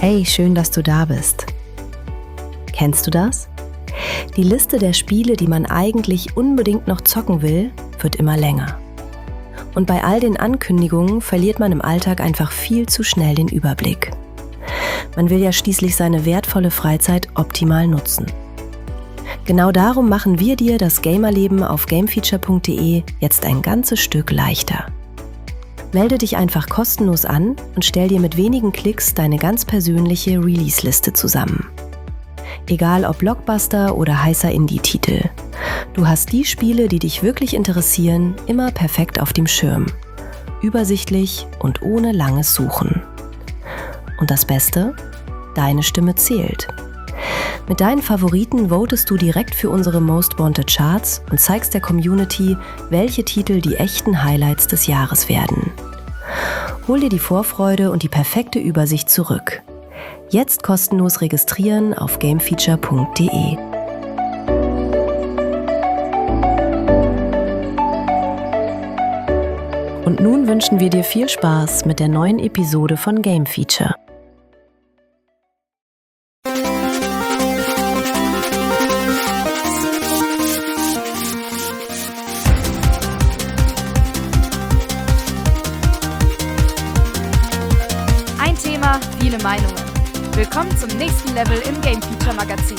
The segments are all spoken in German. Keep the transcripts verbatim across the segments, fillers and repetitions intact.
Hey, schön, dass du da bist. Kennst du das? Die Liste der Spiele, die man eigentlich unbedingt noch zocken will, wird immer länger. Und bei all den Ankündigungen verliert man im Alltag einfach viel zu schnell den Überblick. Man will ja schließlich seine wertvolle Freizeit optimal nutzen. Genau darum machen wir dir das Gamerleben auf gamefeature punkt de jetzt ein ganzes Stück leichter. Melde dich einfach kostenlos an und stell dir mit wenigen Klicks deine ganz persönliche Release-Liste zusammen. Egal ob Blockbuster oder heißer Indie-Titel. Du hast die Spiele, die dich wirklich interessieren, immer perfekt auf dem Schirm. Übersichtlich und ohne langes Suchen. Und das Beste? Deine Stimme zählt. Mit deinen Favoriten votest du direkt für unsere Most Wanted Charts und zeigst der Community, welche Titel die echten Highlights des Jahres werden. Hol dir die Vorfreude und die perfekte Übersicht zurück. Jetzt kostenlos registrieren auf gamefeature punkt de. Und nun wünschen wir dir viel Spaß mit der neuen Episode von Game Feature. Ein Thema, viele Meinungen. Willkommen zum nächsten Level im Game Feature Magazin.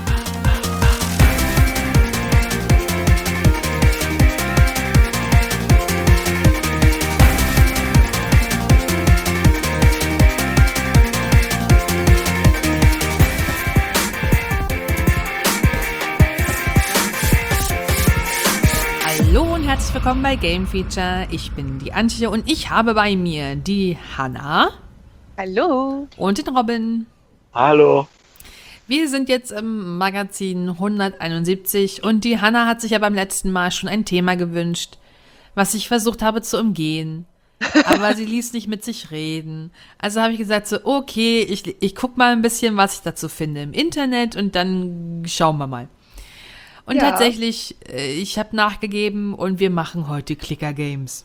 Hallo und herzlich willkommen bei Game Feature. Ich bin die Antje und ich habe bei mir die Hanna. Hallo. Und den Robin. Hallo. Wir sind jetzt im Magazin hunderteinundsiebzig und die Hanna hat sich ja beim letzten Mal schon ein Thema gewünscht, was ich versucht habe zu umgehen. Aber sie ließ nicht mit sich reden. Also habe ich gesagt so, okay, ich, ich guck mal ein bisschen, was ich dazu finde im Internet und dann schauen wir mal. Und Ja. tatsächlich, äh, ich habe nachgegeben und wir machen heute Clicker Games.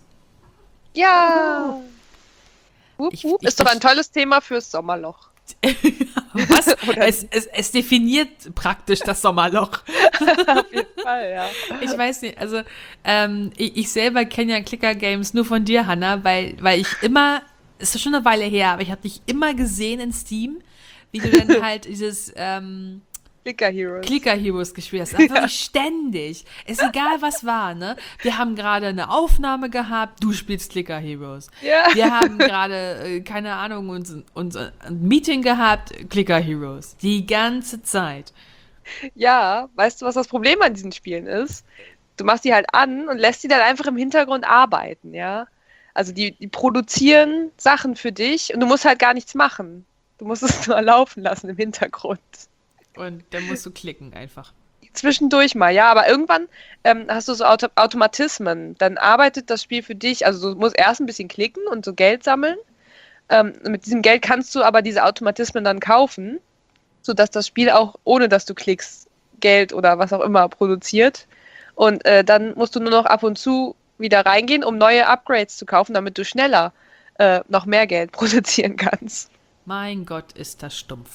Ja. Wupp, Ich- wupp. ich Ist doch ein verste- tolles Thema fürs Sommerloch. Was? Oder es, es, es definiert praktisch das Sommerloch. Auf jeden Fall, ja. Ich weiß nicht, also ähm, ich, ich selber kenne ja Clicker Games nur von dir, Hanna, weil, weil ich immer, es ist schon eine Weile her, aber ich habe dich immer gesehen in Steam, wie du dann halt dieses ähm, Clicker Heroes. Clicker Heroes gespielt hast. Einfach wirklich ständig. Ist egal, was war, ne? Wir haben gerade eine Aufnahme gehabt, du spielst Clicker Heroes. Ja. Wir haben gerade, äh, keine Ahnung, uns, uns ein Meeting gehabt, Clicker Heroes. Die ganze Zeit. Ja, weißt du, was das Problem an diesen Spielen ist? Du machst die halt an und lässt die dann einfach im Hintergrund arbeiten, ja? Also die, die produzieren Sachen für dich und du musst halt gar nichts machen. Du musst es nur laufen lassen im Hintergrund. Und dann musst du klicken einfach. Zwischendurch mal, ja, aber irgendwann ähm, hast du so Auto Automatismen. Dann arbeitet das Spiel für dich. Also du musst erst ein bisschen klicken und so Geld sammeln. Ähm, mit diesem Geld kannst du aber diese Automatismen dann kaufen, sodass das Spiel auch, ohne dass du klickst, Geld oder was auch immer produziert. Und äh, dann musst du nur noch ab und zu wieder reingehen, um neue Upgrades zu kaufen, damit du schneller äh, noch mehr Geld produzieren kannst. Mein Gott, ist das stumpf.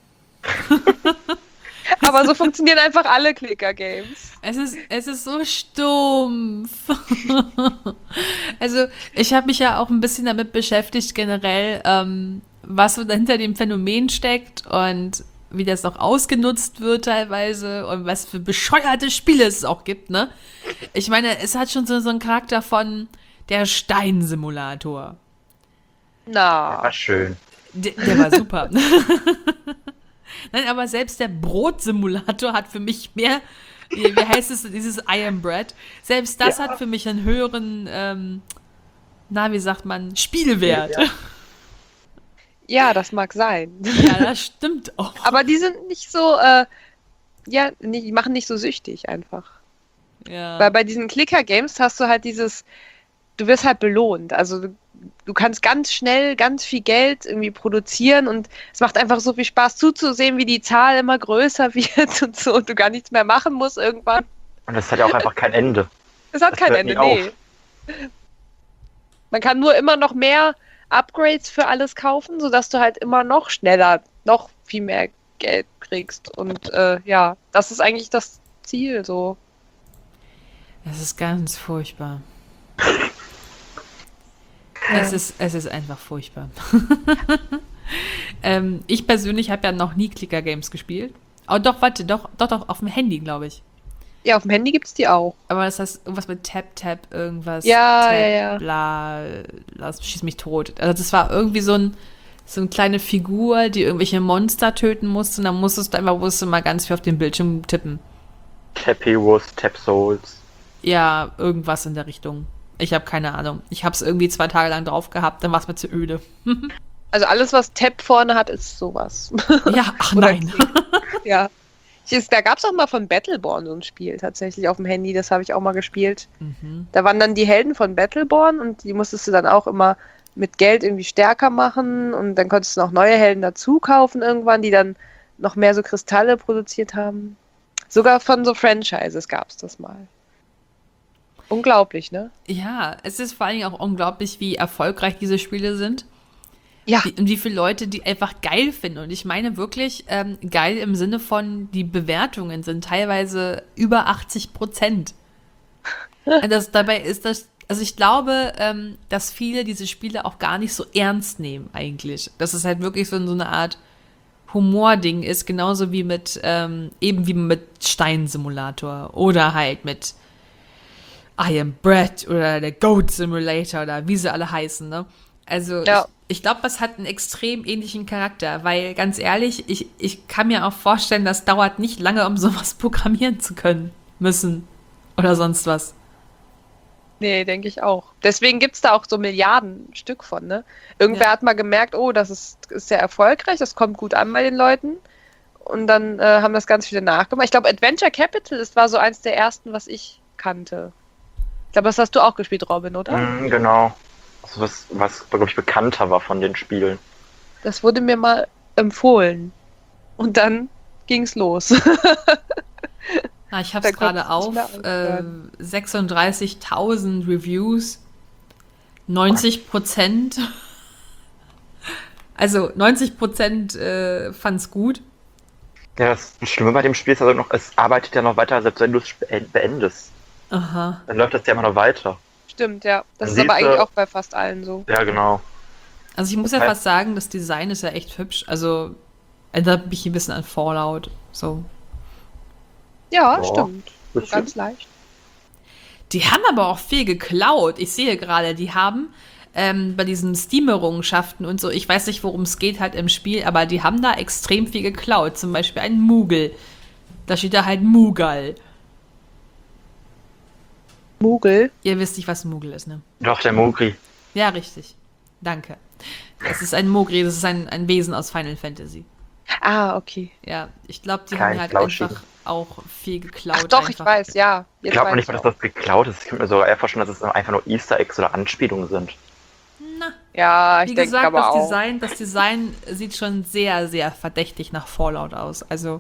Aber so funktionieren einfach alle Clicker-Games. Es ist, es ist so stumpf. Also, ich habe mich ja auch ein bisschen damit beschäftigt, generell, ähm, was so hinter dem Phänomen steckt und wie das auch ausgenutzt wird teilweise und was für bescheuerte Spiele es auch gibt, ne? Ich meine, es hat schon so, so einen Charakter von der Steinsimulator. Na, War schön. Der, der war super. Nein, aber selbst der Brotsimulator hat für mich mehr, wie wie heißt es, dieses I Am Bread, selbst das Ja. hat für mich einen höheren, ähm, na, wie sagt man, Spielwert. Ja. ja, das mag sein. Ja, das stimmt auch. Aber die sind nicht so, äh, ja, nee, die machen nicht so süchtig einfach. Ja. Weil bei diesen Clicker-Games hast du halt dieses, du wirst halt belohnt. Also du, du kannst ganz schnell ganz viel Geld irgendwie produzieren und es macht einfach so viel Spaß zuzusehen, wie die Zahl immer größer wird und so und du gar nichts mehr machen musst irgendwann. Und das hat ja auch einfach kein Ende. Es hat Das kein hört Ende, nie nee. Man kann nur immer noch mehr Upgrades für alles kaufen, sodass du halt immer noch schneller, noch viel mehr Geld kriegst. Und äh, ja, das ist eigentlich das Ziel so. Es ist ganz furchtbar. Es ist, es ist einfach furchtbar. ähm, ich persönlich habe ja noch nie Clicker-Games gespielt. Oh, doch, warte, doch, doch, doch, auf dem Handy, glaube ich. Ja, auf dem Handy gibt's die auch. Aber das heißt irgendwas mit Tap, Tap, irgendwas. Ja, Tap, ja, ja. Bla, lass, schieß mich tot. Also das war irgendwie so ein so eine kleine Figur, die irgendwelche Monster töten musste. Und dann musstest du einfach musst du mal ganz viel auf den Bildschirm tippen. Tap Heroes, Tap Souls. Ja, irgendwas in der Richtung. Ich habe keine Ahnung. Ich habe es irgendwie zwei Tage lang drauf gehabt, dann war es mir zu öde. Also alles, was Tab vorne hat, ist sowas. Ja, ach Oder nein. Klick. Ja. Ich, ist, da gab es auch mal von Battleborn so ein Spiel, tatsächlich auf dem Handy, das habe ich auch mal gespielt. Mhm. Da waren dann die Helden von Battleborn und die musstest du dann auch immer mit Geld irgendwie stärker machen und dann konntest du noch neue Helden dazu kaufen irgendwann, die dann noch mehr so Kristalle produziert haben. Sogar von so Franchises gab es das mal. Unglaublich, ne? Ja, es ist vor allen Dingen auch unglaublich, wie erfolgreich diese Spiele sind. Ja. Wie, und wie viele Leute die einfach geil finden. Und ich meine wirklich ähm, geil im Sinne von, die Bewertungen sind teilweise über achtzig Prozent. Das, dabei ist das, also ich glaube, ähm, dass viele diese Spiele auch gar nicht so ernst nehmen eigentlich. Dass es halt wirklich so, so eine Art Humording ist, genauso wie mit, ähm, eben wie mit Steinsimulator oder halt mit I Am Bread oder der Goat Simulator oder wie sie alle heißen, ne? Also Ja. ich, ich glaube, das hat einen extrem ähnlichen Charakter, weil ganz ehrlich, ich, ich kann mir auch vorstellen, das dauert nicht lange, um sowas programmieren zu können müssen oder sonst was. Nee, denke ich auch. Deswegen gibt es da auch so Milliarden Stück von, ne? Irgendwer Ja. hat mal gemerkt, oh, das ist, ist sehr erfolgreich, das kommt gut an bei den Leuten. Und dann äh, haben das ganz viele nachgemacht. Ich glaube, Adventure Capital, das war so eins der ersten, was ich kannte. Ich glaube, das hast du auch gespielt, Robin, oder? Mhm, genau. Also was, was glaube ich, bekannter war von den Spielen. Das wurde mir mal empfohlen. Und dann ging's los. Na, ich habe Da es gerade konntest du auf, nicht mehr äh, aufhören. sechsunddreißigtausend Reviews, neunzig Prozent, also neunzig Prozent äh, fand es gut. Ja, das Schlimme bei dem Spiel ist also noch, es arbeitet ja noch weiter, selbst wenn du es be- beendest. Aha. Dann läuft das ja immer noch weiter. Stimmt, ja. Das Dann ist aber siehst du- eigentlich auch bei fast allen so. Ja, genau. Also ich muss ja Okay. fast sagen, das Design ist ja echt hübsch. Also erinnert mich ein bisschen an Fallout. So. Ja, Ja, stimmt. So bisschen. ganz leicht. Die haben aber auch viel geklaut. Ich sehe gerade, die haben ähm, bei diesen Steam-Errungenschaften und so, ich weiß nicht, worum es geht halt im Spiel, aber die haben da extrem viel geklaut. Zum Beispiel ein Moogle. Da steht da halt Mughal. Moogle. Ihr wisst nicht, was ein Moogle ist, ne? Doch, der Mogri. Ja, richtig. Danke. Es ist ein Mogri, das ist ein, ein Wesen aus Final Fantasy. Ah, okay. Ja, ich glaube, die Kein haben halt Flauschigen. einfach auch viel geklaut. Ach doch, ich einfach. weiß, ja. Ich Jetzt glaube weiß nicht mal, ich dass auch. das geklaut ist. Ich könnte mir sogar eher vorstellen, dass es einfach nur Easter Eggs oder Anspielungen sind. Na, Ja, ich wie denke gesagt, aber das auch. Design, das Design sieht schon sehr, sehr verdächtig nach Fallout aus. Also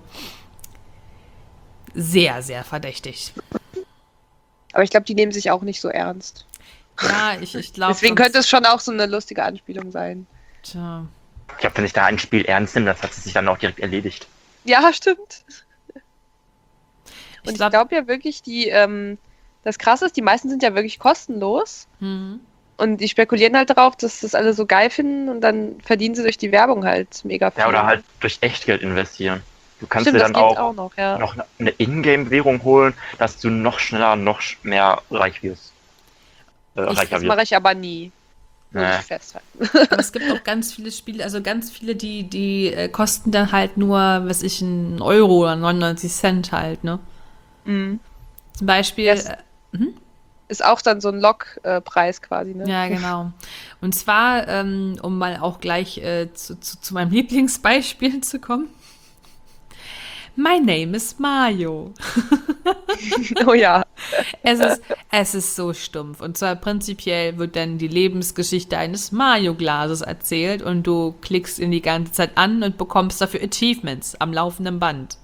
sehr, sehr verdächtig. Aber ich glaube, die nehmen sich auch nicht so ernst. Ja, ich, ich glaube. Deswegen könnte es schon auch so eine lustige Anspielung sein. Tja. Ich glaube, wenn ich da ein Spiel ernst nehme, das hat sich dann auch direkt erledigt. Ja, stimmt. Und Ich ich glaub- glaube ja wirklich, die, ähm, das Krasse ist, die meisten sind ja wirklich kostenlos. Hm. Und die spekulieren halt darauf, dass das alle so geil finden und dann verdienen sie durch die Werbung halt mega viel. Ja, oder halt durch Echtgeld investieren. Du kannst Stimmt, dir das dann geht auch, auch noch, ja. noch eine Ingame-Währung holen, dass du noch schneller, noch sch- mehr reich wirst. Äh, Ich, reicher das wirst. mache ich aber nie. Muss Nee. ich festhalten. Aber es gibt auch ganz viele Spiele, also ganz viele, die, die äh, kosten dann halt nur, was ich, einen Euro oder neunundneunzig Cent halt, ne? Mhm. Zum Beispiel, Yes. äh, Ist auch dann so ein Log-Preis quasi, ne? ja, genau. Und zwar, ähm, um mal auch gleich äh, zu, zu, zu meinem Lieblingsbeispiel zu kommen. My name is Mario. Oh ja. Es ist, es ist so stumpf. Und zwar prinzipiell wird dann die Lebensgeschichte eines Mario-Glases erzählt und du klickst ihn die ganze Zeit an und bekommst dafür Achievements am laufenden Band.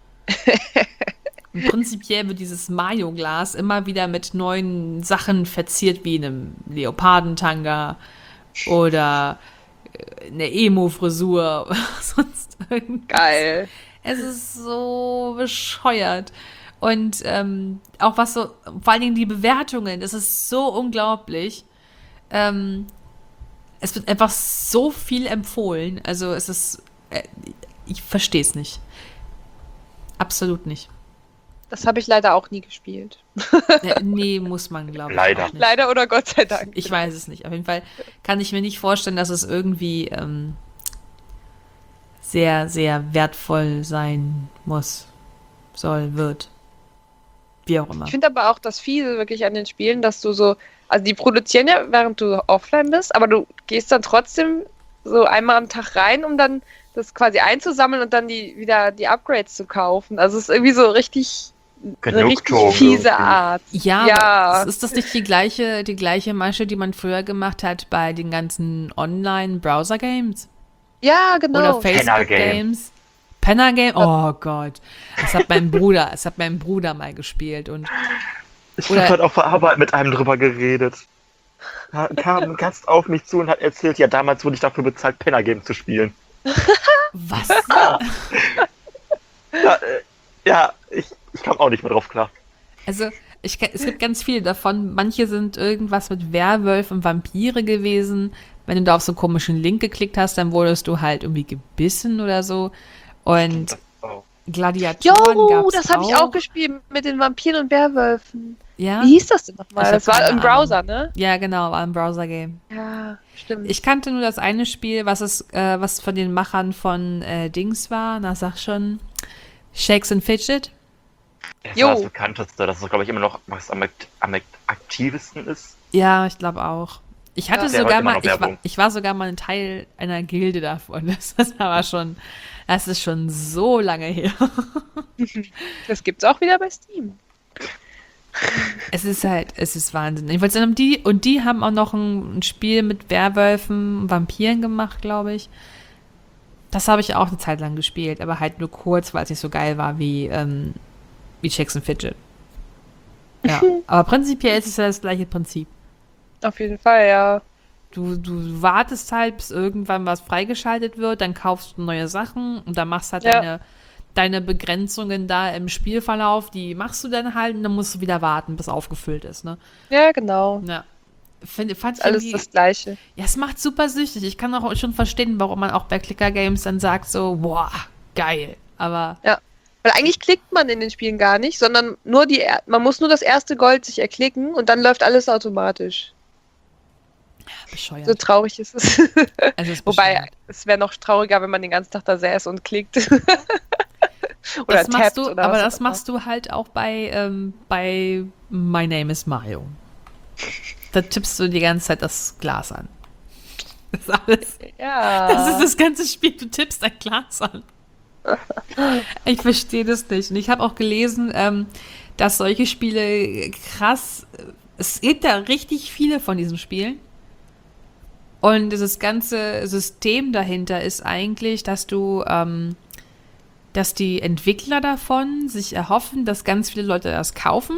Und prinzipiell wird dieses Mario-Glas immer wieder mit neuen Sachen verziert, wie einem Leopardentanga oder äh, eine Emo-Frisur oder sonst irgendwas. Geil. Es ist so bescheuert. Und ähm, auch was so, vor allen Dingen die Bewertungen, das ist so unglaublich. Ähm, es wird einfach so viel empfohlen. Also es ist, äh, ich verstehe es nicht. Absolut nicht. Das habe ich leider auch nie gespielt. Äh, nee, muss man, glaube ich. Leider. Auch nicht. Leider oder Gott sei Dank. Ich weiß es nicht. Auf jeden Fall kann ich mir nicht vorstellen, dass es irgendwie ähm, sehr, sehr wertvoll sein muss, soll, wird. Wie auch immer. Ich finde aber auch das Fiese wirklich an den Spielen, dass du so, also die produzieren ja, während du offline bist, aber du gehst dann trotzdem so einmal am Tag rein, um dann das quasi einzusammeln und dann die wieder die Upgrades zu kaufen. Also es ist irgendwie so richtig eine richtig Genugtuung fiese irgendwie. Art. Ja, Ja. aber ist das nicht die gleiche, die gleiche Masche, die man früher gemacht hat bei den ganzen Online-Browser-Games? Ja, genau. Oder Penner-Game. Facebook-Games? Penner-Game? Oh Gott. Das hat mein Bruder, das hat mein Bruder mal gespielt. Und Ich Oder- habe heute auf der Arbeit mit einem drüber geredet. Da kam ein Gast auf mich zu und hat erzählt, ja, damals wurde ich dafür bezahlt, Penner-Game zu spielen. was? Ja, äh, ja ich, ich kam auch nicht mehr drauf klar. Also, ich, kenn- es gibt ganz viele davon. Manche sind irgendwas mit Werwölfen und Vampire gewesen. Wenn du da auf so einen komischen Link geklickt hast, dann wurdest du halt irgendwie gebissen oder so. Und Oh. Gladiatoren Jo, gab's das habe ich auch gespielt mit den Vampiren und Werwölfen. Ja? Wie hieß das denn nochmal? Ich hab Das war keine im Browser, ne? Ja, genau, war ein Browser-Game. Ja, stimmt. Ich kannte nur das eine Spiel, was es, äh, was von den Machern von äh, Dings war. Na, sag schon. Shakes and Fidget. Das Jo. war das bekannteste, das ist, glaube ich, immer noch was am, am aktivsten ist. Ja, ich glaube auch. Ich hatte Ja. Der sogar hat immer mal, noch ich war, Werbung. ich war sogar mal ein Teil einer Gilde davon. Das ist aber schon, das ist schon so lange her. Das gibt's auch wieder bei Steam. Es ist halt, es ist Wahnsinn. Jedenfalls haben die, und die haben auch noch ein, ein Spiel mit Werwölfen und Vampiren gemacht, glaube ich. Das habe ich auch eine Zeit lang gespielt, aber halt nur kurz, weil es nicht so geil war wie, ähm, wie Shakes and Fidget. Ja, aber prinzipiell ist es ja das gleiche Prinzip. Auf jeden Fall, ja. Du, du wartest halt, bis irgendwann was freigeschaltet wird, dann kaufst du neue Sachen und dann machst halt Ja. deine, deine Begrenzungen da im Spielverlauf, die machst du dann halt und dann musst du wieder warten, bis aufgefüllt ist, ne? Ja, genau. Ja. Find, fand ich Alles irgendwie, das Gleiche. ja, es macht super süchtig. Ich kann auch schon verstehen, warum man auch bei Clicker Games dann sagt so, boah, geil. Aber Weil eigentlich klickt man in den Spielen gar nicht, sondern nur die, er- man muss nur das erste Gold sich erklicken und dann läuft alles automatisch. bescheuert. So traurig ist es. Also es ist Wobei, bescheuert. es wäre noch trauriger, wenn man den ganzen Tag da säß und klickt. oder Das machst tappt du, oder aber was das auch immer. machst du halt auch bei, ähm, bei My Name is Mario. Da tippst du die ganze Zeit das Glas an. Das ist alles. Ja. Das ist das ganze Spiel. Du tippst ein Glas an. Ich verstehe das nicht. Und ich habe auch gelesen, ähm, dass solche Spiele krass. Es gibt da richtig viele von diesen Spielen. Und dieses ganze System dahinter ist eigentlich, dass du, ähm, dass die Entwickler davon sich erhoffen, dass ganz viele Leute das kaufen.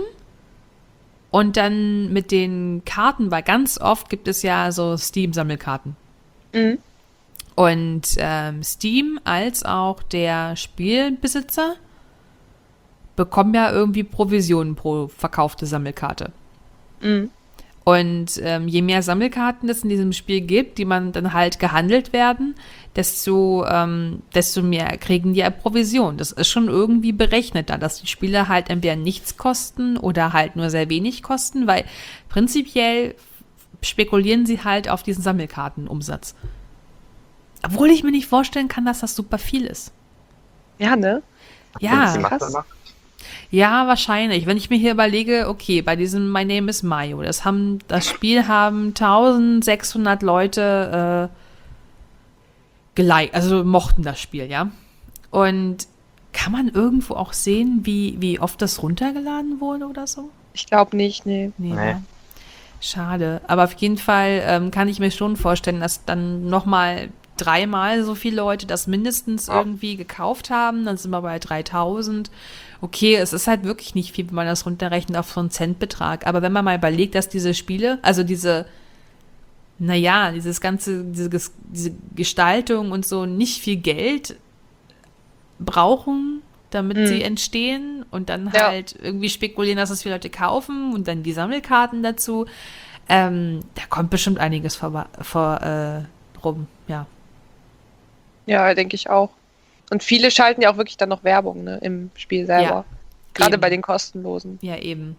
Und dann mit den Karten, weil ganz oft gibt es ja so Steam-Sammelkarten. Mhm. Und ähm, Steam als auch der Spielbesitzer bekommen ja irgendwie Provisionen pro verkaufte Sammelkarte. Mhm. Und ähm, je mehr Sammelkarten es in diesem Spiel gibt, die man dann halt gehandelt werden, desto, ähm, desto mehr kriegen die ja Provision. Das ist schon irgendwie berechnet da, dass die Spiele halt entweder nichts kosten oder halt nur sehr wenig kosten, weil prinzipiell spekulieren sie halt auf diesen Sammelkartenumsatz. Obwohl ich mir nicht vorstellen kann, dass das super viel ist. Ja, ne? Ja, Die krass. Masse macht. ja, wahrscheinlich. Wenn ich mir hier überlege, okay, bei diesem My Name is Mayo, das haben, das Spiel haben eintausendsechshundert Leute äh, geliked, also mochten das Spiel, ja. Und kann man irgendwo auch sehen, wie, wie oft das runtergeladen wurde oder so? Ich glaube nicht, nee. Nee. Nee. ne? Schade. Aber auf jeden Fall ähm, kann ich mir schon vorstellen, dass dann nochmal dreimal so viele Leute das mindestens Ja. irgendwie gekauft haben. Dann sind wir bei dreitausend. Okay, es ist halt wirklich nicht viel, wenn man das runterrechnet auf so einen Centbetrag. Aber wenn man mal überlegt, dass diese Spiele, also diese naja, dieses ganze, diese, Ges- diese Gestaltung und so nicht viel Geld brauchen, damit Mhm. sie entstehen und dann Ja. halt irgendwie spekulieren, dass es viele Leute kaufen und dann die Sammelkarten dazu. Ähm, da kommt bestimmt einiges vor, vor äh, rum, ja. Ja, denke ich auch. Und viele schalten ja auch wirklich dann noch Werbung, ne, im Spiel selber. Gerade eben. bei den kostenlosen. Ja, eben.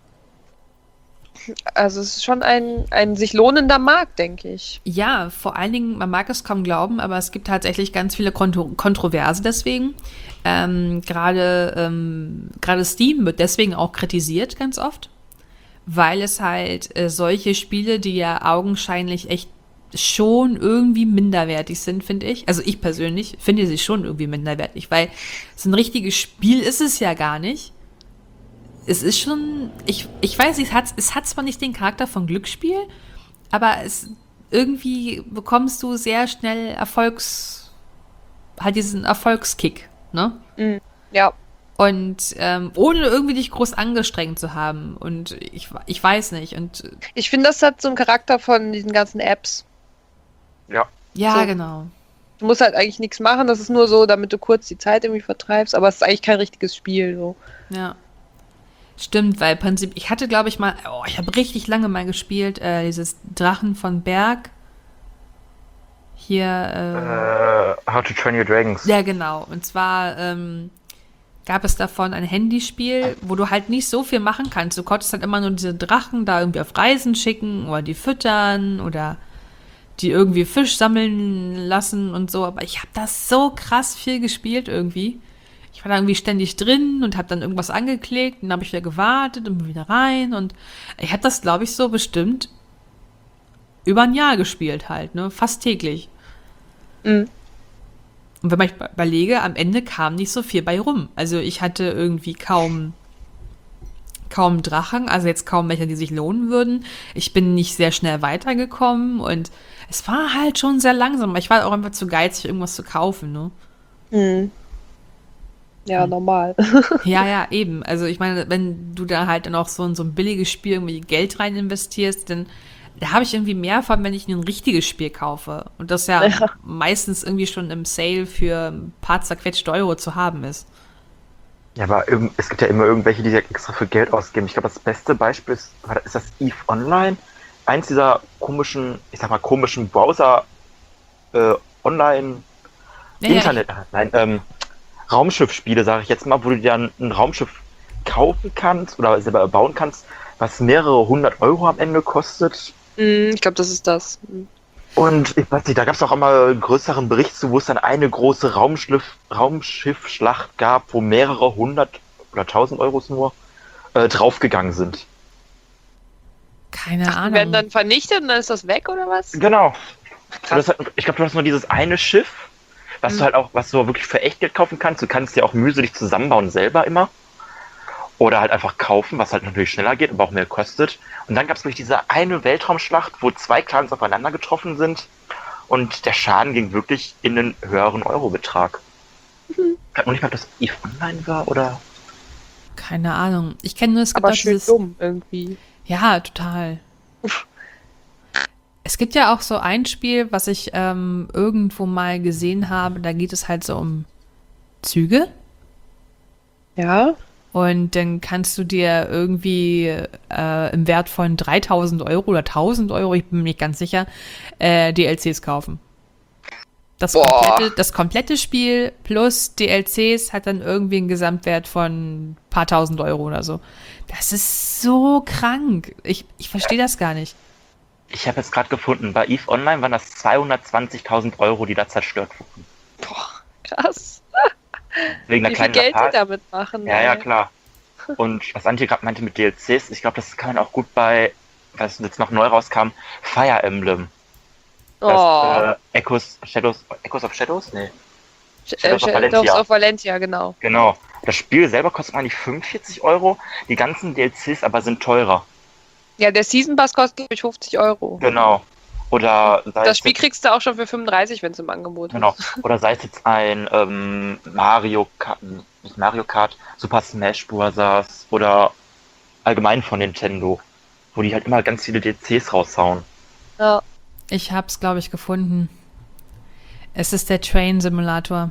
Also es ist schon ein, ein sich lohnender Markt, denke ich. Ja, vor allen Dingen, man mag es kaum glauben, aber es gibt tatsächlich ganz viele Kontro Kontroverse deswegen. Ähm, gerade, ähm, gerade Steam wird deswegen auch kritisiert ganz oft, weil es halt äh, solche Spiele, die ja augenscheinlich echt schon irgendwie minderwertig sind, finde ich. Also ich persönlich finde sie schon irgendwie minderwertig, weil so ein richtiges Spiel ist es ja gar nicht. Es ist schon, ich, ich weiß nicht, es hat, es hat zwar nicht den Charakter von Glücksspiel, aber es irgendwie bekommst du sehr schnell Erfolgs, halt diesen Erfolgskick, ne? Mhm. Ja. Und ähm, ohne irgendwie dich groß angestrengt zu haben. Und ich, ich weiß nicht. Und Ich finde, das hat so einen Charakter von diesen ganzen Apps. Ja. ja, So. genau. Du musst halt eigentlich nichts machen, das ist nur so, damit du kurz die Zeit irgendwie vertreibst, aber es ist eigentlich kein richtiges Spiel. So. Ja. Stimmt, weil im Prinzip, ich hatte, glaube ich, mal, oh, ich habe richtig lange mal gespielt, äh, dieses Drachen von Berg. Hier, äh, Äh, How to Train Your Dragons. ja, genau. Und zwar ähm, gab es davon ein Handyspiel, wo du halt nicht so viel machen kannst. Du konntest halt immer nur diese Drachen da irgendwie auf Reisen schicken oder die füttern oder die irgendwie Fisch sammeln lassen und so. Aber ich habe das so krass viel gespielt irgendwie. Ich war da irgendwie ständig drin und habe dann irgendwas angeklickt und dann habe ich wieder gewartet und bin wieder rein. Und ich habe das, glaube ich, so bestimmt über ein Jahr gespielt halt, ne? Fast täglich. Mhm. Und wenn man ich überlege, am Ende kam nicht so viel bei rum. Also ich hatte irgendwie kaum, kaum Drachen, also jetzt kaum welche, die sich lohnen würden. Ich bin nicht sehr schnell weitergekommen und es war halt schon sehr langsam. Aber ich war auch einfach zu geizig, irgendwas zu kaufen, ne? Mhm. Ja, Hm. normal. Ja, ja, eben. Also ich meine, wenn du da halt dann auch so in so ein billiges Spiel irgendwie Geld rein investierst, dann da habe ich irgendwie mehr von, wenn ich ein richtiges Spiel kaufe. Und das ja, Ja. meistens irgendwie schon im Sale für ein paar zerquetschte Euro zu haben ist. Ja, aber irgend- es gibt ja immer irgendwelche, die ja extra für Geld ausgeben. Ich glaube, das beste Beispiel ist, war das- ist das EVE Online? Eins dieser komischen, ich sag mal, komischen Browser, äh, Online, Ja, ja, Internet, ah, nein, ähm, Raumschiffspiele, sage ich jetzt mal, wo du dir ein, ein Raumschiff kaufen kannst oder selber bauen kannst, was mehrere hundert Euro am Ende kostet. Mhm, ich glaube, das ist das. Mhm. Und ich weiß nicht, da gab es auch immer einen größeren Bericht zu, wo es dann eine große Raumschiff, Raumschiffschlacht gab, wo mehrere hundert oder tausend Euros nur äh, draufgegangen sind. keine Die Ahnung. werden dann vernichtet und dann ist das weg, oder was? Genau. Und das hat, ich glaube, du hast nur dieses eine Schiff, was Mhm. du halt auch, was du wirklich für echt Geld kaufen kannst. Du kannst ja auch mühselig zusammenbauen selber immer. Oder halt einfach kaufen, was halt natürlich schneller geht, aber auch mehr kostet. Und dann gab es wirklich diese eine Weltraumschlacht, wo zwei Clans aufeinander getroffen sind. Und der Schaden ging wirklich in einen höheren Eurobetrag. Mhm. Ich weiß noch nicht mal, ob das EVE Online war oder. Keine Ahnung. Ich kenne nur, es gibt Aber auch schön dieses... dumm irgendwie. Ja, total. Es gibt ja auch so ein Spiel, was ich ähm, irgendwo mal gesehen habe, da geht es halt so um Züge. Ja. Und dann kannst du dir irgendwie äh, im Wert von dreitausend Euro oder tausend Euro, ich bin mir nicht ganz sicher, äh, D L Cs kaufen. Das Boah. komplette, das komplette Spiel plus D L Cs hat dann irgendwie einen Gesamtwert von ein paar tausend Euro oder so. Das ist so krank. Ich, ich verstehe das gar nicht. Ich habe jetzt gerade gefunden, bei EVE Online waren das zweihundertzwanzigtausend Euro, die da zerstört wurden. Boah, krass. Wegen einer Wie viel kleinen Geld die Lappalie. damit machen. Ja, ja, ey. klar. Und was Antje gerade meinte mit D L Cs, ich glaube, das kann man auch gut bei, was jetzt noch neu rauskam, Fire Emblem. Das, Oh. äh, Echoes, Shadows, Echoes of Shadows? Nee. Sch- Shadows of äh, Valentia. Shadows of Valentia, genau. Genau. Das Spiel selber kostet eigentlich fünfundvierzig Euro, die ganzen D L Cs aber sind teurer. Ja, der Season Pass kostet, glaube ich, fünfzig Euro. Genau. Oder sei Das es Spiel jetzt, kriegst du auch schon für fünfunddreißig, wenn es im Angebot genau. ist. Oder sei es jetzt ein ähm, Mario Kart, nicht Mario Kart, Super Smash Bros. Oder allgemein von Nintendo, wo die halt immer ganz viele D L Cs raushauen. Ja. Ich hab's, glaube ich, gefunden. Es ist der Train Simulator.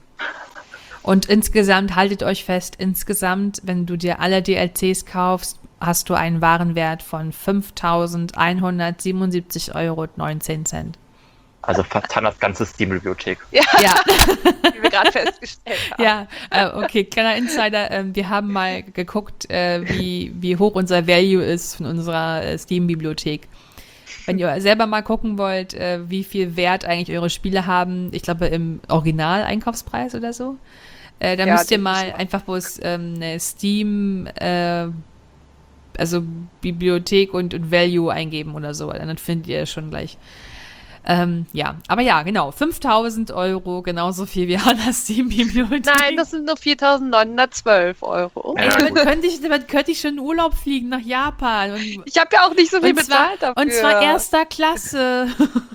Und insgesamt, haltet euch fest, insgesamt, wenn du dir alle D L Cs kaufst, hast du einen Warenwert von fünftausendeinhundertsiebenundsiebzig Euro und neunzehn Cent. Also fast Hannas ganze Steam-Bibliothek. Ja, Ja, wie wir gerade festgestellt haben. ja, äh, okay, kleiner Insider. Ähm, wir haben mal geguckt, äh, wie, wie hoch unser Value ist von unserer äh, Steam-Bibliothek. Wenn ihr selber mal gucken wollt, äh, wie viel Wert eigentlich eure Spiele haben, ich glaube im Original-Einkaufspreis oder so, äh, dann Ja, müsst ihr das mal ist- einfach bloß ähm, eine Steam, äh, also Bibliothek und, und Value eingeben oder so, dann findet ihr schon gleich. Ähm, ja, aber ja, genau, fünftausend Euro, genauso viel wie Hannas Steam-Bibliothek. Nein, das sind nur viertausendneunhundertzwölf Euro. Ey, Ja, damit gut. könnte ich, damit könnte ich schon in Urlaub fliegen nach Japan. Und, Ich habe ja auch nicht so viel und, zwar, bezahlt dafür. und zwar erster Klasse.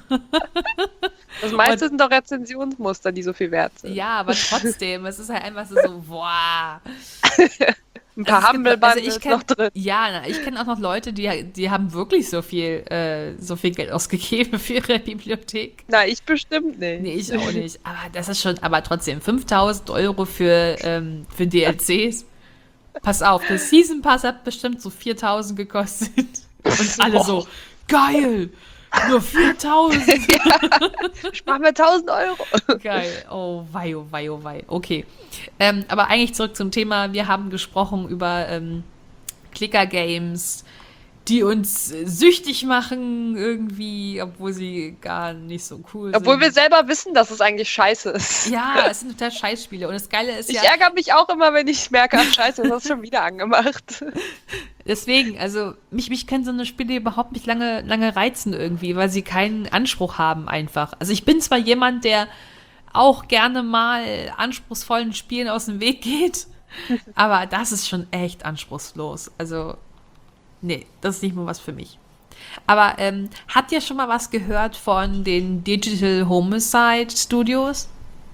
Das meiste sind doch Rezensionsmuster, die so viel wert sind. Ja, aber trotzdem, es ist halt einfach so, so boah. Ein paar Also es gibt- Humble also Bundles ich kenn- noch drin. Ja, na, ich kenne auch noch Leute, die, die haben wirklich so viel, äh, so viel Geld ausgegeben für ihre Bibliothek. Na, ich bestimmt nicht. Nee, ich auch nicht. Aber das ist schon, aber trotzdem, fünftausend Euro für, ähm, für D L Cs. Pass auf, der Season Pass hat bestimmt so viertausend gekostet. Und alle so, geil, nur viertausend. Spar mir tausend Euro. Geil. Oh wei, oh wei, oh wei. Okay. Ähm, aber eigentlich zurück zum Thema. Wir haben gesprochen über ähm, Clicker-Games, die uns äh, süchtig machen irgendwie, obwohl sie gar nicht so cool Obwohl wir sind. selber wissen, dass es eigentlich scheiße ist. Ja, es sind total Scheißspiele. Und das Geile ist Ich ja, ärgere mich auch immer, wenn ich merke, ach scheiße, das hast du schon wieder angemacht. deswegen, also mich, mich können so eine Spiele überhaupt nicht lange, lange reizen irgendwie, weil sie keinen Anspruch haben einfach. Also ich bin zwar jemand, der auch gerne mal anspruchsvollen Spielen aus dem Weg geht, aber das ist schon echt anspruchslos. Also, nee, das ist nicht mal was für mich. Aber ähm, habt ihr schon mal was gehört von den Digital Homicide Studios?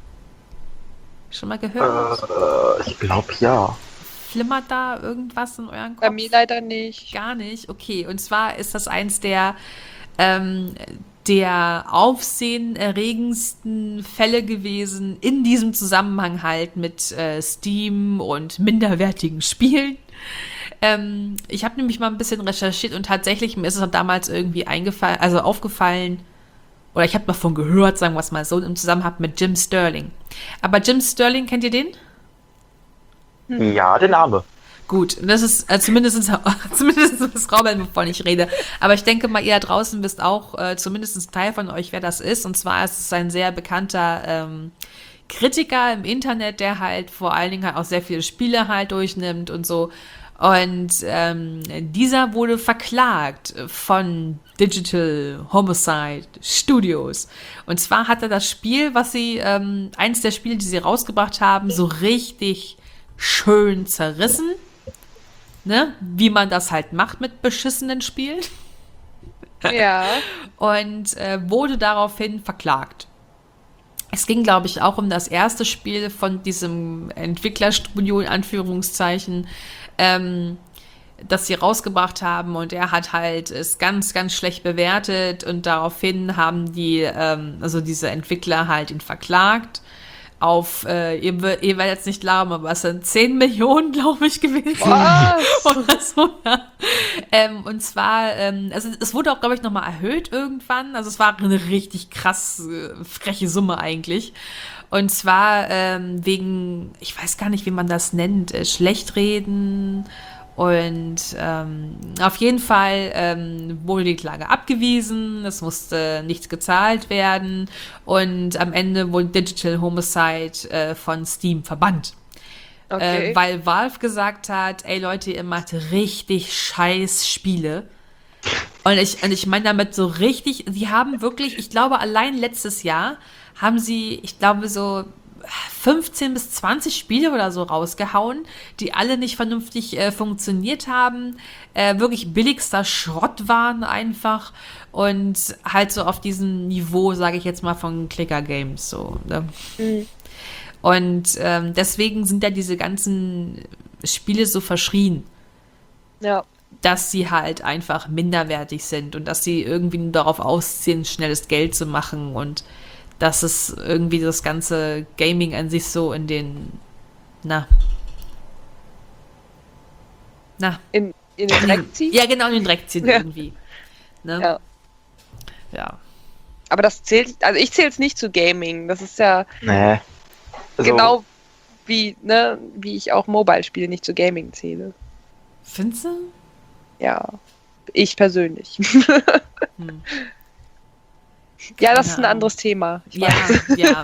Schon mal gehört? Äh, ich glaube ja. Flimmert da irgendwas in euren Kopf? Bei mir leider nicht. Gar nicht, okay. Und zwar ist das eins der, ähm, der aufsehenerregendsten Fälle gewesen in diesem Zusammenhang halt mit äh, Steam und minderwertigen Spielen. Ähm, ich habe nämlich mal ein bisschen recherchiert und tatsächlich mir ist es damals irgendwie eingefallen, also aufgefallen, oder ich habe davon gehört, sagen wir es mal so, im Zusammenhang mit Jim Sterling. Aber Jim Sterling, kennt ihr den? Ja, der Name. Gut, das ist äh, zumindest, zumindest das Robin, wovon ich rede. Aber ich denke mal, ihr da draußen wisst auch, äh, zumindest ein Teil von euch, wer das ist. Und zwar ist es ein sehr bekannter ähm, Kritiker im Internet, der halt vor allen Dingen halt auch sehr viele Spiele halt durchnimmt und so. Und ähm, dieser wurde verklagt von Digital Homicide Studios. Und zwar hat er das Spiel, was sie, ähm, eins der Spiele, die sie rausgebracht haben, so richtig schön zerrissen. Ne? Wie man das halt macht mit beschissenen Spielen. Ja. Und äh, wurde daraufhin verklagt. Es ging, glaube ich, auch um das erste Spiel von diesem Entwicklerstudio, in Anführungszeichen, ähm, das sie rausgebracht haben. Und er hat halt es ganz, ganz schlecht bewertet. Und daraufhin haben die, ähm, also diese Entwickler halt ihn verklagt. Auf, äh, ihr, ihr werdet jetzt nicht glauben, aber es sind zehn Millionen, glaube ich, gewesen. Was? Oder so, ja. ähm, und zwar, ähm, also es wurde auch, glaube ich, nochmal erhöht irgendwann. Also es war eine richtig krass äh, freche Summe eigentlich. Und zwar ähm, wegen, ich weiß gar nicht, wie man das nennt, äh, Schlechtreden. Und ähm, auf jeden Fall ähm, wurde die Klage abgewiesen, es musste nichts gezahlt werden und am Ende wurde Digital Homicide äh, von Steam verbannt. Okay. Äh, weil Valve gesagt hat, ey Leute, ihr macht richtig scheiß Spiele. Und ich, und ich meine damit so richtig, sie haben wirklich, ich glaube allein letztes Jahr haben sie, ich glaube so fünfzehn bis zwanzig Spiele oder so rausgehauen, die alle nicht vernünftig äh, funktioniert haben, äh, wirklich billigster Schrott waren einfach und halt so auf diesem Niveau, sage ich jetzt mal, von Clicker Games so. Ne? Mhm. Und ähm, deswegen sind da diese ganzen Spiele so verschrien. Ja. dass sie halt einfach minderwertig sind und dass sie irgendwie nur darauf ausziehen, schnelles Geld zu machen und dass es irgendwie das ganze Gaming an sich so in den, na, na, In, in den Dreck ziehen? ja genau, in den Dreck ziehen Ja. irgendwie. Ne? Ja. Ja. Aber das zählt, also ich zähle es nicht zu Gaming. Das ist ja Nee. Also, genau wie, ne, wie ich auch Mobile-Spiele nicht zu Gaming zähle. Findest du? Ja. Ich persönlich. Hm. Ja, das Keine ist ein Ahnung. anderes Thema. Ich Ja, weiß. ja.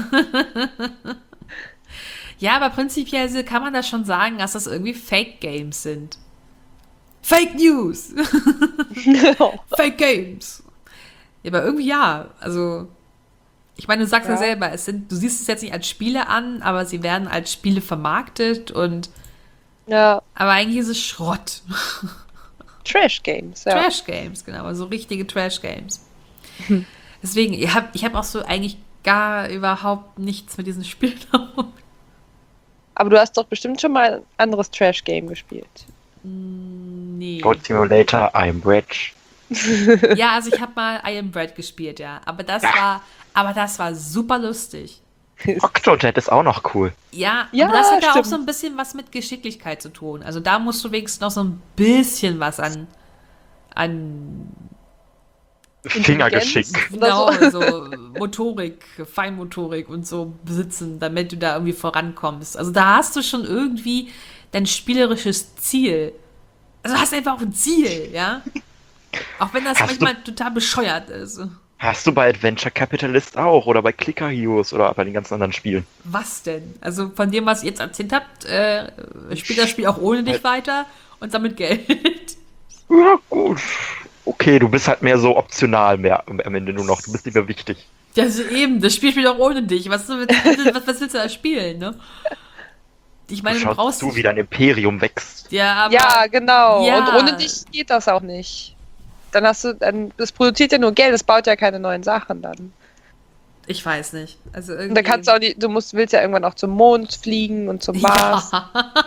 Ja, aber prinzipiell kann man das schon sagen, dass das irgendwie Fake-Games sind. Fake News! Fake Games! Ja, aber irgendwie ja. Also, ich meine, du sagst ja, Ja. selber, es sind, du siehst es jetzt nicht als Spiele an, aber sie werden als Spiele vermarktet und Ja, aber eigentlich ist es Schrott. Trash-Games, ja. Trash-Games, genau, also richtige Trash-Games. Deswegen, ich habe ich hab auch so eigentlich gar überhaupt nichts mit diesen Spielen. Aber du hast doch bestimmt schon mal ein anderes Trash-Game gespielt. Nee. Goat Simulator, I'm rich. Ja, also ich habe mal I Am Bread gespielt, ja. Aber das war, aber das war super lustig. Octodad ist auch noch cool. Ja, Ja, aber das hat ja auch stimmt. so ein bisschen was mit Geschicklichkeit zu tun. Also da musst du wenigstens noch so ein bisschen was an, an Fingergeschick. genau, Oder so Motorik, Feinmotorik und so besitzen, damit du da irgendwie vorankommst. Also da hast du schon irgendwie dein spielerisches Ziel. Also du hast einfach auch ein Ziel, ja. Auch wenn das Hast du- manchmal total bescheuert ist. Hast du bei Adventure Capitalist auch oder bei Clicker Heroes oder bei den ganzen anderen Spielen? Was denn? Also von dem, was ihr jetzt erzählt habt, äh, spielt das Spiel auch ohne dich weiter und sammelt Geld. Ja, gut. Okay, du bist halt mehr so optional mehr am am Ende nur noch. Du bist nicht mehr wichtig. Ja, also eben, das Spiel spielt auch ohne dich. Was, was, was, was willst du da spielen, ne? Ich meine, du Schaust brauchst du, dich- wie dein Imperium wächst. Ja, aber Ja, genau. Ja. Und ohne dich geht das auch nicht. Dann hast du, dann, das produziert ja nur Geld, das baut ja keine neuen Sachen dann. ich weiß nicht. Also irgendwie. Und da kannst du auch nicht, du musst, willst ja irgendwann auch zum Mond fliegen und zum Mars. Ja.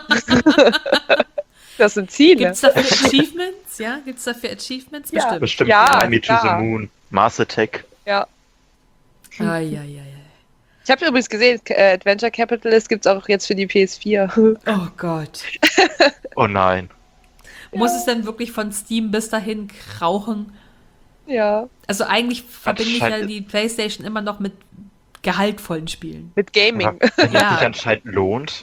Das sind Ziele. Gibt's dafür Achievements? Ja, gibt's dafür Achievements? Ja. Bestimmt. Bestimmt. Ja, Fly Me to the klar. Moon, Mars Attack. Ja. Ah, ja, ja, ja. Ich habe übrigens gesehen, äh, Adventure Capitalist gibt es auch jetzt für die P S vier. Oh Gott. Oh nein. Muss es denn wirklich von Steam bis dahin krauchen? Ja. Also eigentlich verbinde ich ja scheint- die PlayStation immer noch mit gehaltvollen Spielen. Mit Gaming. Wenn Ja. das sich anscheinend lohnt.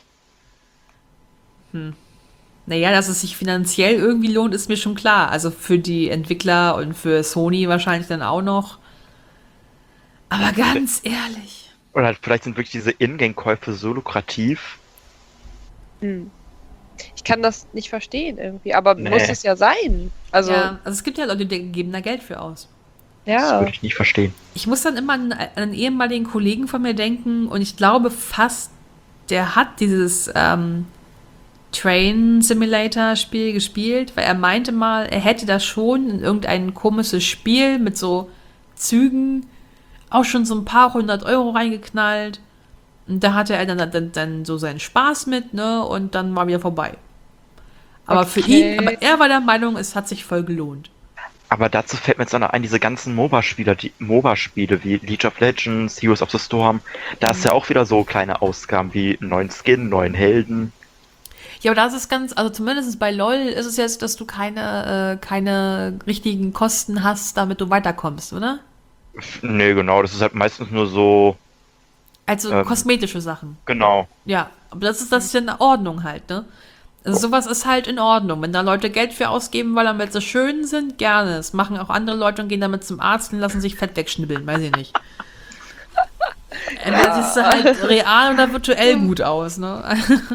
Naja, dass es sich finanziell irgendwie lohnt, ist mir schon klar. Also für die Entwickler und für Sony wahrscheinlich dann auch noch. Aber ganz ehrlich. Oder halt vielleicht sind wirklich diese Ingame-Käufe so lukrativ. Hm. Ich kann das nicht verstehen irgendwie, aber Nee. muss es ja sein. Also, ja, ja. also es gibt ja Leute, die geben da Geld für aus. Das würde ich nicht verstehen. Ich muss dann immer an an einen ehemaligen Kollegen von mir denken und ich glaube fast, der hat dieses ähm, Train Simulator Spiel gespielt, weil er meinte mal, er hätte da schon in irgendein komisches Spiel mit so Zügen auch schon so ein paar hundert Euro reingeknallt. Und da hatte er dann, dann, dann so seinen Spaß mit, ne? Und dann war wieder vorbei. Aber für Okay. ihn, aber er war der Meinung, es hat sich voll gelohnt. Aber dazu fällt mir jetzt auch noch ein, diese ganzen MOBA-Spieler, die MOBA-Spiele wie League of Legends, Heroes of the Storm, da ist ja auch wieder so kleine Ausgaben wie einen neuen Skin, neuen Helden. Ja, aber das ist ganz, also zumindest bei LOL ist es jetzt, dass du keine, äh, keine richtigen Kosten hast, damit du weiterkommst, oder? Nee, genau, das ist halt meistens nur so, Also Ähm. kosmetische Sachen. genau. Ja, aber das ist das ist ja in Ordnung halt, ne? Also sowas ist halt in Ordnung. Wenn da Leute Geld für ausgeben, weil damit sie schön sind, gerne. Das machen auch andere Leute und gehen damit zum Arzt und lassen sich Fett wegschnibbeln, weiß ich nicht. Entweder siehst du halt real oder virtuell gut aus, ne?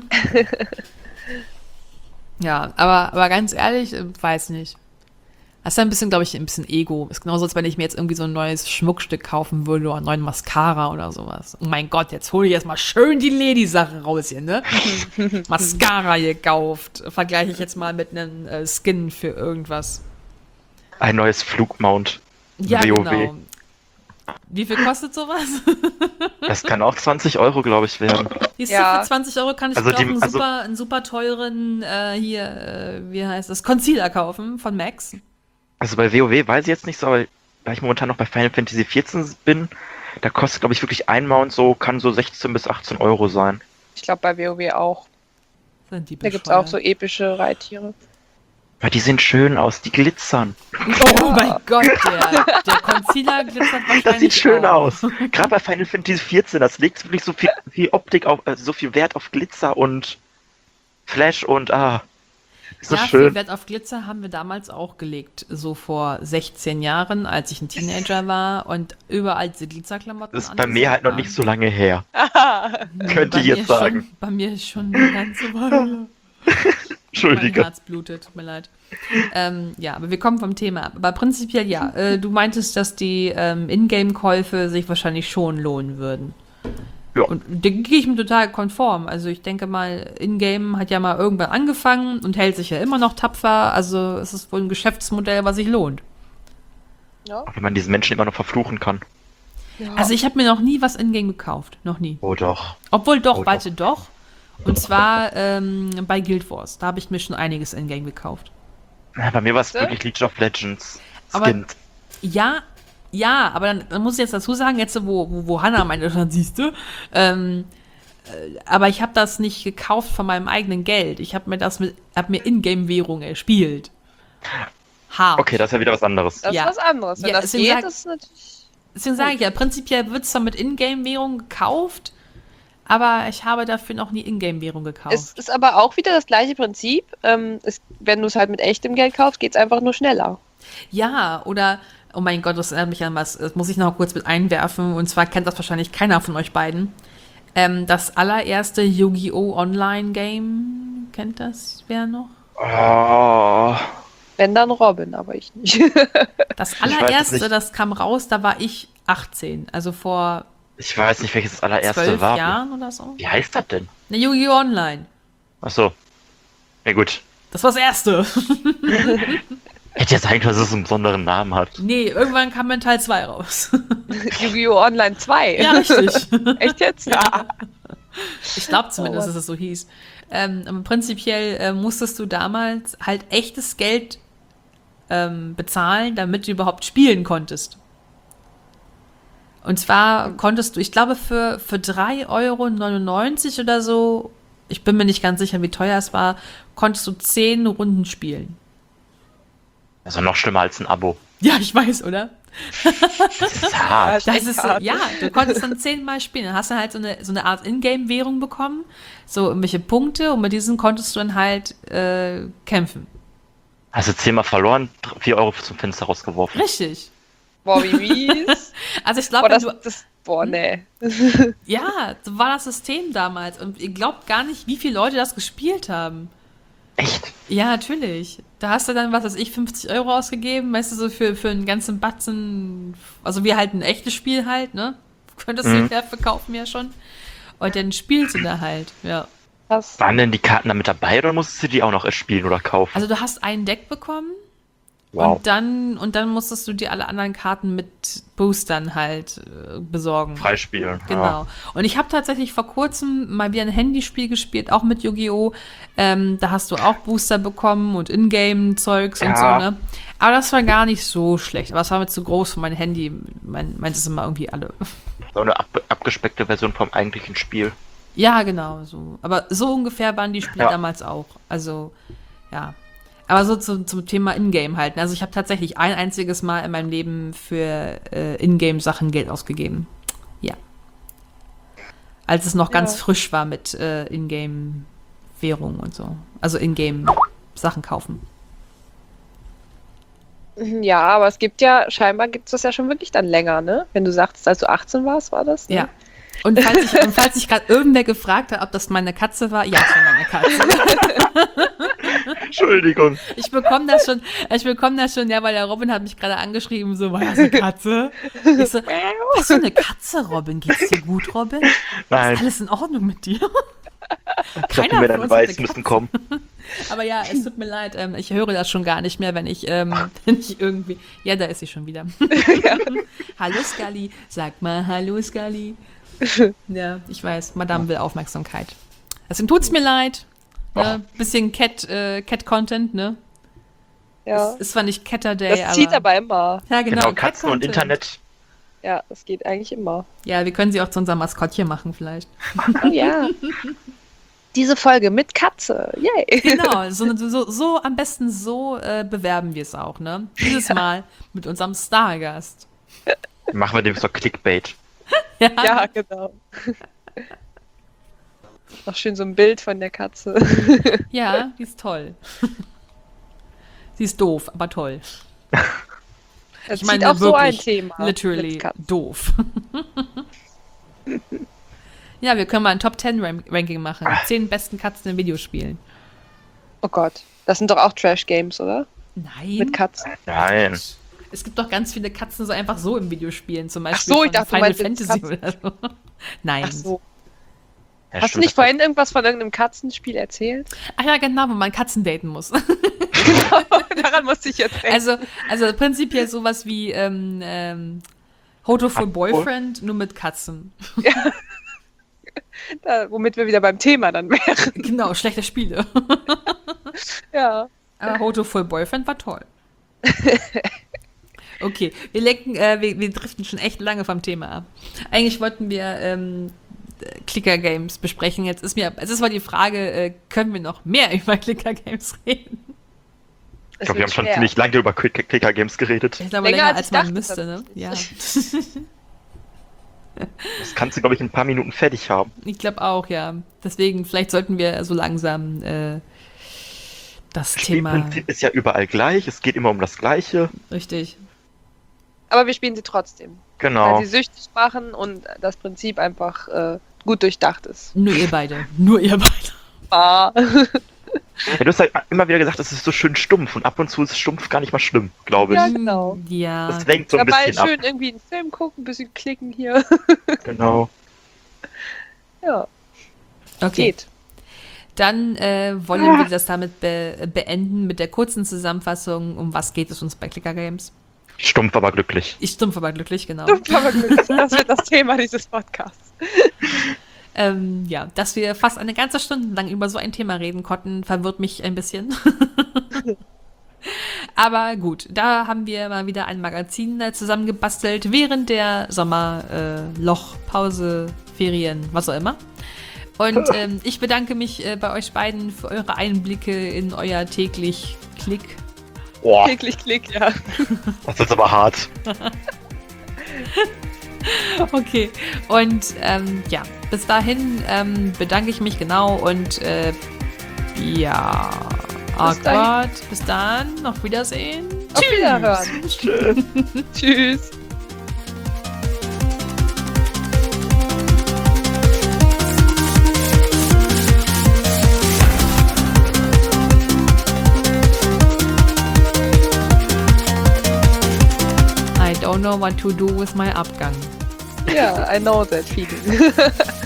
Ja, aber, aber ganz ehrlich, äh, weiß nicht. Das ist ein bisschen, glaube ich, ein bisschen Ego. Ist genauso, als wenn ich mir jetzt irgendwie so ein neues Schmuckstück kaufen würde oder einen neuen Mascara oder sowas. Oh mein Gott, jetzt hole ich erstmal schön die Lady-Sache raus hier, ne? Mascara gekauft. Vergleiche ich jetzt mal mit einem äh, Skin für irgendwas. Ein neues Flugmount. Ja, WoW. genau. Wie viel kostet sowas? Das kann auch zwanzig Euro, glaube ich, werden. Siehst Ja. du, für zwanzig Euro kann ich Also mir auch die- einen, also- super, einen super teuren, äh, hier, äh, wie heißt das, Concealer kaufen von Max. Also bei WoW weiß ich jetzt nicht so, aber da ich momentan noch bei Final Fantasy vierzehn bin, da kostet, glaube ich, wirklich ein Mount so, kann so sechzehn bis achtzehn Euro sein. Ich glaube bei WoW auch. Sind die Da gibt es bescheuert. auch so epische Reittiere. Weil die sehen schön aus, die glitzern. Oh mein Gott, der, der Concealer glitzert wahrscheinlich Das sieht schön auch. aus. Gerade bei Final Fantasy vierzehn, das legt wirklich so viel, viel Optik auf, also so viel Wert auf Glitzer und Flash und ah. Ist das Ja, schön. viel Wert auf Glitzer haben wir damals auch gelegt, so vor sechzehn Jahren, als ich ein Teenager war und überall diese Glitzerklamotten Das ist bei mir halt noch nicht so lange her. Nee, könnte bei ich jetzt mir sagen. Schon, bei mir schon eine ganze Weile. Mein Entschuldige. Herz blutet, tut mir leid. Ähm, ja, aber wir kommen vom Thema ab. Aber prinzipiell ja. Äh, du meintest, dass die ähm, Ingame-Käufe sich wahrscheinlich schon lohnen würden. Ja. Und da gehe ich mir total konform. Also ich denke mal, Ingame hat ja mal irgendwann angefangen und hält sich ja immer noch tapfer. Also es ist wohl ein Geschäftsmodell, was sich lohnt. Ja. Auch wenn man diesen Menschen immer noch verfluchen kann. Ja. Also ich habe mir noch nie was Ingame gekauft. Noch nie. Oh doch. Obwohl doch, Oh, warte, doch. Und zwar ähm, bei Guild Wars. Da habe ich mir schon einiges Ingame gekauft. Ja, bei mir war es Siehste? wirklich League of Legends. Aber- Skins. Ja, ja, aber dann, dann muss ich jetzt dazu sagen, jetzt wo, wo, wo Hannah meinte, dann siehst du, ähm, äh, aber ich habe das nicht gekauft von meinem eigenen Geld. Ich habe mir das mit, hab mir Ingame-Währung erspielt. Hart. Okay, das ist ja wieder was anderes. Das Ja. ist was anderes. Wenn Ja, das deswegen geht, sag- ist natürlich. Deswegen sage ich ja, prinzipiell wird es zwar mit Ingame-Währung gekauft, aber ich habe dafür noch nie Ingame-Währung gekauft. Es ist aber auch wieder das gleiche Prinzip. Ähm, es, wenn du es halt mit echtem Geld kaufst, geht es einfach nur schneller. Ja, oder, oh mein Gott, das erinnert mich an was, das muss ich noch kurz mit einwerfen, und zwar kennt das wahrscheinlich keiner von euch beiden. Ähm, das allererste Yu-Gi-Oh! Online-Game, kennt das wer noch? Oh. Wenn dann Robin, aber ich nicht. Das weiß es allererste, nicht. das kam raus, da war ich achtzehn, also vor Ich weiß nicht, welches das allererste zwölf war. Jahren oder so. Wie heißt das denn? Ne, Yu-Gi-Oh! Online. Achso. Ja gut. Das war das erste. Hätte jetzt eigentlich, dass es einen besonderen Namen hat. Nee, irgendwann kam dann Teil zwei raus. Yu-Gi-Oh! Online zwei. Ja, richtig. Echt jetzt? Ja. Ich glaube zumindest, Oh, dass es so hieß. Ähm, aber prinzipiell äh, musstest du damals halt echtes Geld ähm, bezahlen, damit du überhaupt spielen konntest. Und zwar konntest du, ich glaube, für, für drei Euro neunundneunzig oder so, ich bin mir nicht ganz sicher, wie teuer es war, konntest du zehn Runden spielen. Also noch schlimmer als ein Abo. Ja, ich weiß, oder? Das ist hart. Das echt ist so, hart. ja, du konntest dann zehnmal spielen. Dann hast du halt so eine, so eine Art Ingame-Währung bekommen, so irgendwelche Punkte, und mit diesen konntest du dann halt äh, kämpfen. Hast du zehnmal verloren, vier Euro zum Fenster rausgeworfen. Richtig. Boah, wie mies. Also ich Boah, glaube, das, wenn du, das, boah, nee. ja, so war das System damals, und ihr glaubt gar nicht, wie viele Leute das gespielt haben. Echt? Ja, natürlich. Da hast du dann, was weiß ich, fünfzig Euro ausgegeben, weißt du, so für, für einen ganzen Batzen, also wie halt ein echtes Spiel halt, ne? Könntest Mhm. du ja verkaufen ja schon. Und dann spielst du da halt, ja. Krass. Waren denn die Karten da mit dabei oder musstest du die auch noch erst spielen oder kaufen? Also du hast ein Deck bekommen, wow. und dann und dann musstest du dir alle anderen Karten mit Boostern halt äh, besorgen. Freispielen. Genau. Ja. Und ich habe tatsächlich vor kurzem mal wieder ein Handyspiel gespielt, auch mit Yu-Gi-Oh! Ähm, da hast du auch Booster bekommen und Ingame-Zeugs und so, Ja. ne? Aber das war gar nicht so schlecht. Aber es war mir zu groß für mein Handy. Mein, meins ist immer irgendwie alle. So eine ab abgespeckte Version vom eigentlichen Spiel. Ja, genau. So. Aber so ungefähr waren die Spiele Ja. damals auch. Also, ja. Aber so zu, zum Thema Ingame halt. ne? Also ich habe tatsächlich ein einziges Mal in meinem Leben für äh, Ingame-Sachen Geld ausgegeben. Ja. Als es noch ganz Ja. frisch war mit äh, Ingame-Währung und so. Also Ingame-Sachen kaufen. Ja, aber es gibt ja, scheinbar gibt es das ja schon wirklich dann länger, ne? Wenn du sagst, als du achtzehn warst, war das? Ne? Ja. Und falls ich, und falls sich gerade irgendwer gefragt hat, ob das meine Katze war, ja, es war meine Katze. Entschuldigung. Ich bekomme das schon, ich bekomme das schon, ja, weil der Robin hat mich gerade angeschrieben, so, war das eine Katze? Ich so, was für eine Katze, Robin? Geht's dir gut, Robin? Ist Nein, alles in Ordnung mit dir? ich dachte mir, deine uns hat Weiß eine müssen Katze. kommen. Aber ja, es tut mir leid, ähm, ich höre das schon gar nicht mehr, wenn ich, ähm, wenn ich irgendwie... Ja, da ist sie schon wieder. Ja. Hallo Scully, sag mal Hallo Scully. Ja, ich weiß, Madame will Aufmerksamkeit. Deswegen tut's mir leid. Ne? Bisschen Cat, äh, Cat-Content, ne? Ja. Ist, ist zwar nicht Catter Day, Das zieht aber... aber immer. Ja, genau, Genau, Katzen und Cat-Content. Internet. Ja, das geht eigentlich immer. Ja, wir können sie auch zu unserem Maskottchen machen vielleicht. Oh ja. Diese Folge mit Katze. Yay. Genau, so, so, so am besten so äh, bewerben wir es auch, ne? Dieses Mal mit unserem Stargast. Machen wir dem so Clickbait. Ja, Ja, genau. Noch schön so ein Bild von der Katze. ja, die ist toll. Sie ist doof, aber toll. Das Ich meine, zieht auch so ein wirklich, Thema. literally mit Katzen. doof. Ja, wir können mal ein Top zehn Ran- Ranking machen. Zehn besten Katzen in Videospielen. Oh Gott. Das sind doch auch Trash-Games, oder? Nein. Mit Katzen. Nein. Es gibt doch ganz viele Katzen so einfach so im Videospielen. Zum Beispiel so, ich von dachte, du Final meinst jetzt Fantasy oder so. Nein. Ach so. Ja, Hast du stimmt, nicht das- vorhin irgendwas von irgendeinem Katzenspiel erzählt? Ach ja, genau, wo man Katzen daten muss. Daran musste ich jetzt denken. Also, also prinzipiell sowas wie ähm, ähm, Hoto for Boyfriend, nur mit Katzen. Da, womit wir wieder beim Thema dann wären. Genau, schlechte Spiele. Ja. Aber Hoto for Boyfriend war toll. Okay, wir lenken, äh, wir, wir driften schon echt lange vom Thema ab. Eigentlich wollten wir ähm, Clicker-Games besprechen. Jetzt ist mir, es ist mal die Frage, äh, können wir noch mehr über Clicker-Games reden? Ich glaube, wir haben schon ziemlich lange über Click- Clicker-Games geredet. Ich glaube, Länger, länger, als als ich man dachte, müsste, ne? Ja. Das kannst du, glaube ich, in ein paar Minuten fertig haben. Ich glaube auch, ja. Deswegen, vielleicht sollten wir so langsam äh, das Das Thema. Spielprinzip ist ja überall gleich. Es geht immer um das Gleiche. Richtig. Aber wir spielen sie trotzdem. Genau. Weil sie süchtig machen und das Prinzip einfach äh, gut durchdacht ist. Nur ihr beide. Nur ihr beide. Ah. Ja, du hast halt immer wieder gesagt, es ist so schön stumpf. Und ab und zu ist stumpf gar nicht mal schlimm, glaube ich. Ja, genau. Ja. Das lenkt so ein Dabei bisschen schön ab. irgendwie einen Film gucken, ein bisschen klicken hier. Genau. Ja, Okay. geht. Dann äh, wollen wir das damit be beenden mit der kurzen Zusammenfassung, um was geht es uns bei Clicker Games. Stumpf, aber glücklich. Ich stumpf aber glücklich, genau. Aber gut, das wird das Thema dieses Podcasts. Ähm, ja, dass wir fast eine ganze Stunde lang über so ein Thema reden konnten, verwirrt mich ein bisschen. Aber gut, da haben wir mal wieder ein Magazin äh, zusammengebastelt während der Sommerloch, äh, Loch, Pause, Ferien, was auch immer. Und ähm, ich bedanke mich äh, bei euch beiden für eure Einblicke in euer täglich Klick. Boah, Täglich Klick, ja. das ist aber hart. Okay, und ähm, ja, bis dahin ähm, bedanke ich mich genau und äh, ja, oh Bis dahin. Gott, bis dann, auf Wiedersehen. Auf Wiederhören. Tschüss. Tschüss. I don't know what to do with my Abgang. Ja, I know that feeling.